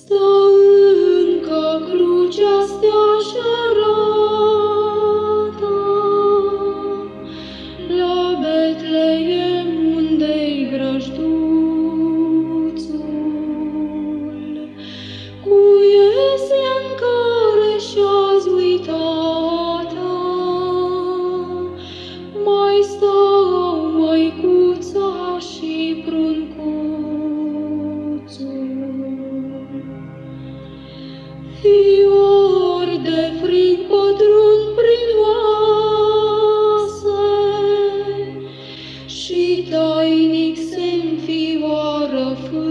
Stă încă crucea stea-și arată la Betleem, unde-i grăjduțul, cu ieslea în care și-azi uitată mai stau măicuța și pruncuțul. Fiori de frig pătrund prin oase și tainic se-nfioară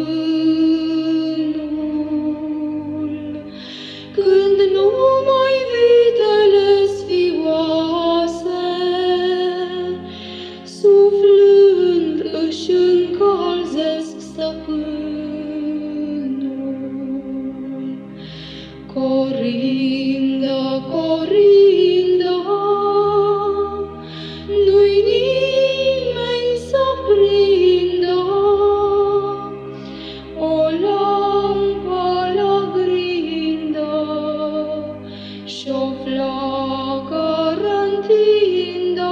fânul, când numai vitele sfioase, suflând își încălzesc stăpânul. Corinda, Corinda, nu-i nimeni să prindă o lampă la grindă și-o flacără întindă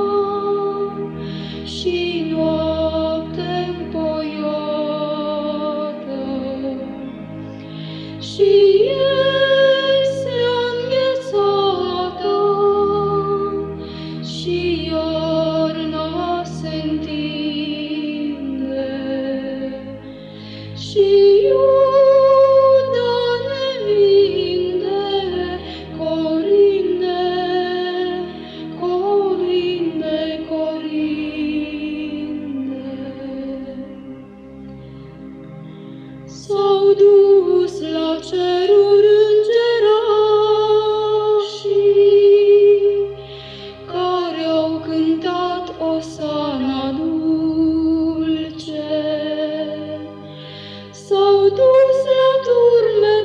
și noapte împoiată și ieslea înghețată și iarna se întinde și Iuda ne vinde. Corinde, Corinde, Corinde. S-au dus la ceruri îngerașii, care au cântat osana dulce. S-au dus la turme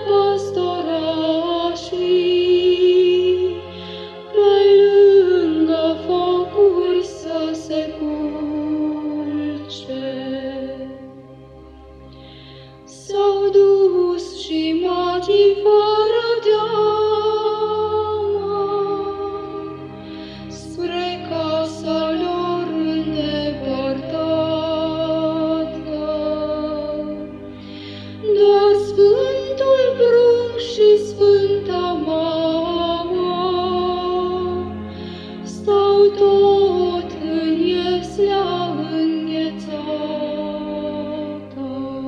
păstorașii, pe lângă focuri să se culce. S-au dus și magii fără teamă spre casa lor îndepărtată, dar Sfântul Prunc și Sfânta Mamă stau tot în ieslea înghețată.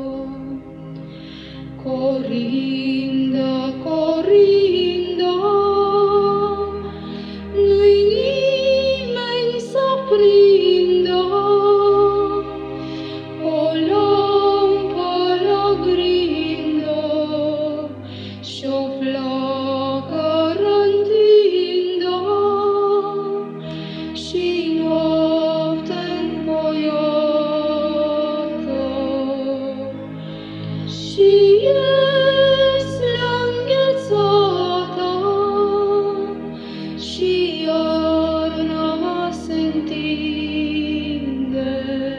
Corinda, Corinda, nu-i nimeni să prindă o lampă la grindă și-o flacără întindă și noapte împoiată și ieslea înghețată și iarna se întinde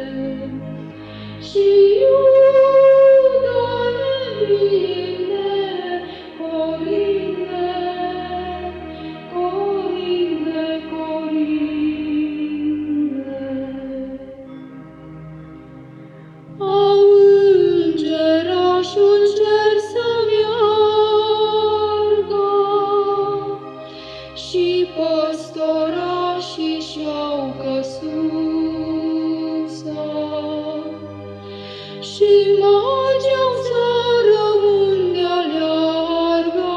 și Iuda ne vinde. Corinde, Corinde, Corinde. Au îngerașul în cer să meargă și păstorașii și-au căsuța și magii au țară unde aleargă,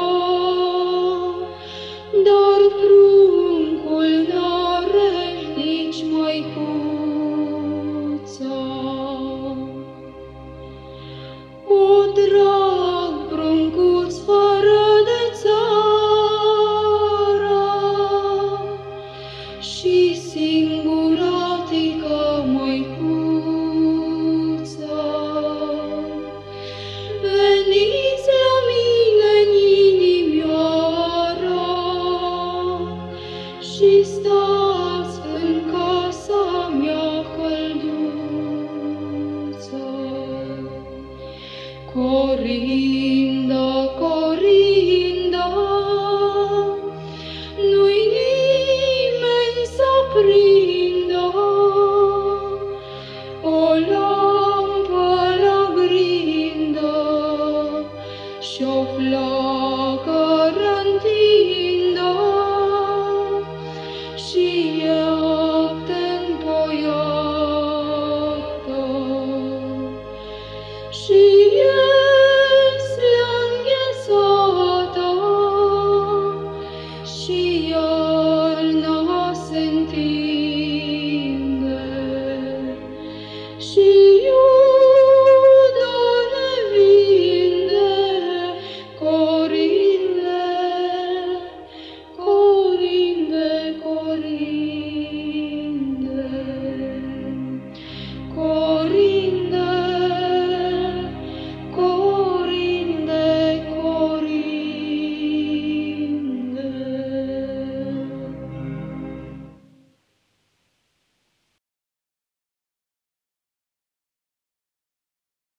dar pruncul n-are nici măicuța. O drag pruncuț fără de țară și singuratică măicuță, veniți la mine în inimioară și stați în casa mea călduță. Corinda, Corinda,